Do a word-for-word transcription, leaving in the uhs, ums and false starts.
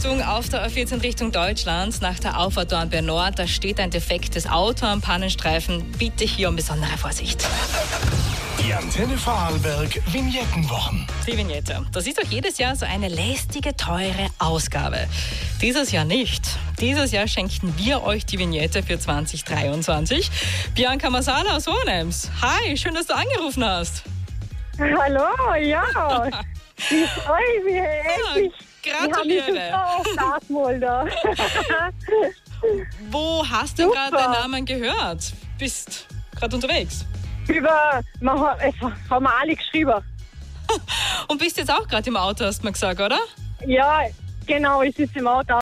Achtung, auf der A vierzehn Richtung Deutschland nach der Auffahrt Dornbirn Nord, da steht ein defektes Auto am Pannenstreifen. Bitte hier um besondere Vorsicht. Die Antenne Vorarlberg Vignettenwochen. Die Vignette. Das ist doch jedes Jahr so eine lästige, teure Ausgabe. Dieses Jahr nicht. Dieses Jahr schenken wir euch die Vignette für zwanzig dreiundzwanzig. Bianca Masala aus Hohenems. Hi, schön, dass du angerufen hast. Hallo, ja. Ich freue mich endlich. Gratuliere. Da. Wo hast du Super. gerade deinen Namen gehört? Bist gerade unterwegs. Über, man hat, es haben wir alle geschrieben. Und bist jetzt auch gerade im Auto, hast du mir gesagt, oder? Ja, genau, es ist im Auto.